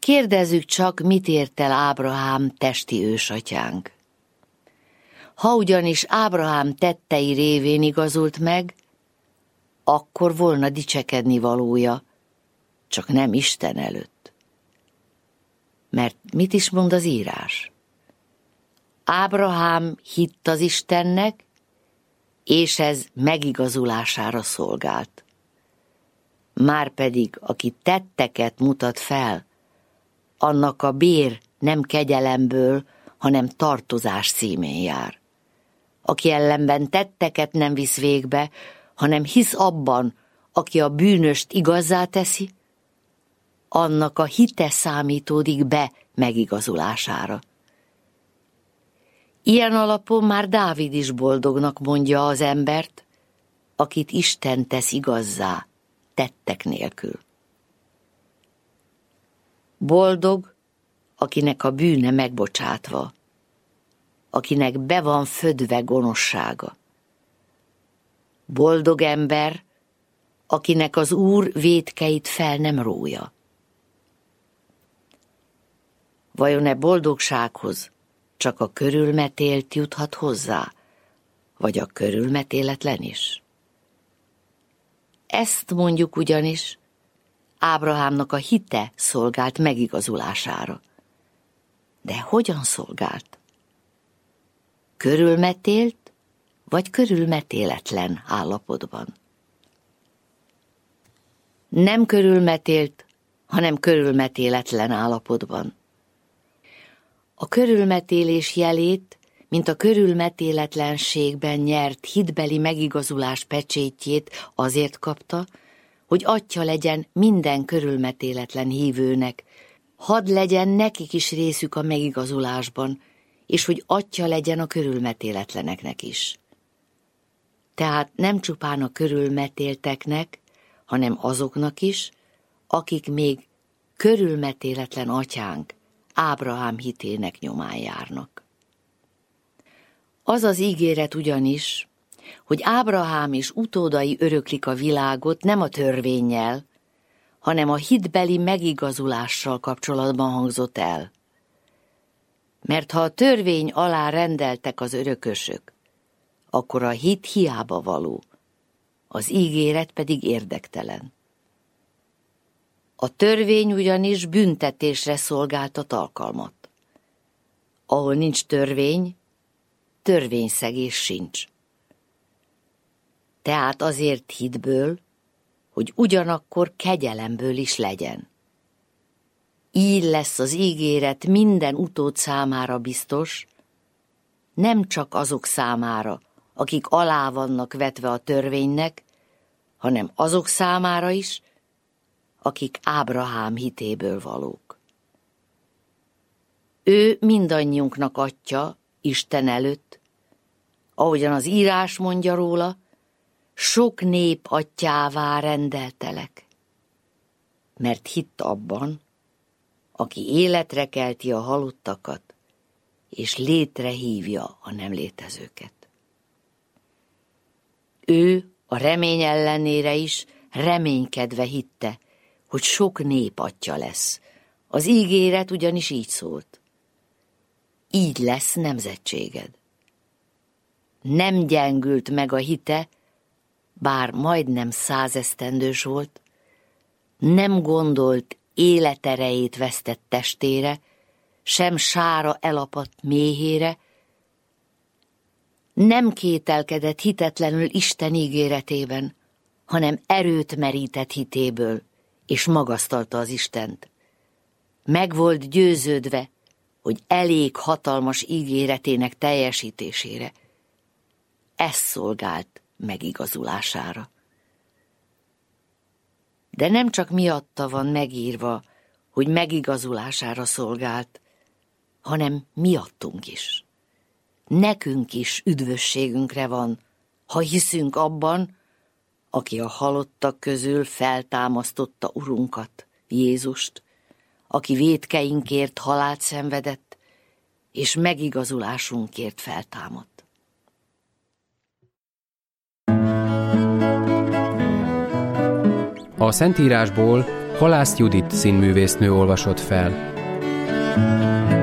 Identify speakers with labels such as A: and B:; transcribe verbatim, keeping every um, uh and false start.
A: Kérdezzük csak, mit ért el Ábrahám testi ősatyánk. Ha ugyanis Ábrahám tettei révén igazult meg, akkor volna dicsekedni valója, csak nem Isten előtt. Mert mit is mond az írás? Ábrahám hitt az Istennek, és ez megigazulására szolgált. Márpedig, aki tetteket mutat fel, annak a bér nem kegyelemből, hanem tartozás címén jár. Aki ellenben tetteket nem visz végbe, hanem hisz abban, aki a bűnöst igazzá teszi, annak a hite számítódik be megigazulására. Ilyen alapon már Dávid is boldognak mondja az embert, akit Isten tesz igazzá, tettek nélkül. Boldog, akinek a bűne megbocsátva, akinek be van födve gonoszsága. Boldog ember, akinek az Úr vétkeit fel nem rója. Vajon-e boldogsághoz csak a körülmetélt juthat hozzá, vagy a körülmetéletlen is? Ezt mondjuk ugyanis, Ábrahámnak a hite szolgált megigazulására. De hogyan szolgált? Körülmetélt, vagy körülmetéletlen állapotban? Nem körülmetélt, hanem körülmetéletlen állapotban. A körülmetélés jelét, mint a körülmetéletlenségben nyert hitbeli megigazulás pecsétjét azért kapta, hogy atya legyen minden körülmetéletlen hívőnek, hadd legyen nekik is részük a megigazulásban, és hogy atya legyen a körülmetéletleneknek is. Tehát nem csupán a körülmetélteknek, hanem azoknak is, akik még körülmetéletlen atyánk, Ábrahám hitének nyomán járnak. Az az ígéret ugyanis, hogy Ábrahám és utódai öröklik a világot nem a törvénnyel, hanem a hitbeli megigazulással kapcsolatban hangzott el. Mert ha a törvény alá rendeltek az örökösök, akkor a hit hiába való, az ígéret pedig érdektelen. A törvény ugyanis büntetésre szolgáltat alkalmat. Ahol nincs törvény, törvényszegés sincs. Tehát azért hitből, hogy ugyanakkor kegyelemből is legyen. Így lesz az ígéret minden utód számára biztos, nem csak azok számára, akik alá vannak vetve a törvénynek, hanem azok számára is, akik Ábrahám hitéből valók. Ő mindannyiunknak atya, Isten előtt, ahogyan az írás mondja róla, sok nép atyává rendeltelek, mert hitt abban, aki életre kelti a halottakat, és létre hívja a nem létezőket. Ő a remény ellenére is reménykedve hitte, hogy sok nép atya lesz. Az ígéret ugyanis így szólt. Így lesz nemzetséged. Nem gyengült meg a hite, bár majdnem százesztendős volt, nem gondolt életerejét vesztett testére, sem sára elapadt méhére, nem kételkedett hitetlenül Isten ígéretében, hanem erőt merített hitéből, és magasztalta az Istent. Meg volt győződve, hogy elég hatalmas ígéretének teljesítésére. Ez szolgált megigazulására. De nem csak miatta van megírva, hogy megigazulására szolgált, hanem miattunk is. Nekünk is üdvösségünkre van, ha hiszünk abban, aki a halottak közül feltámasztotta Urunkat, Jézust, aki vétkeinkért halált szenvedett, és megigazulásunkért feltámadt.
B: A Szentírásból Halász Judit színművésznő olvasott fel.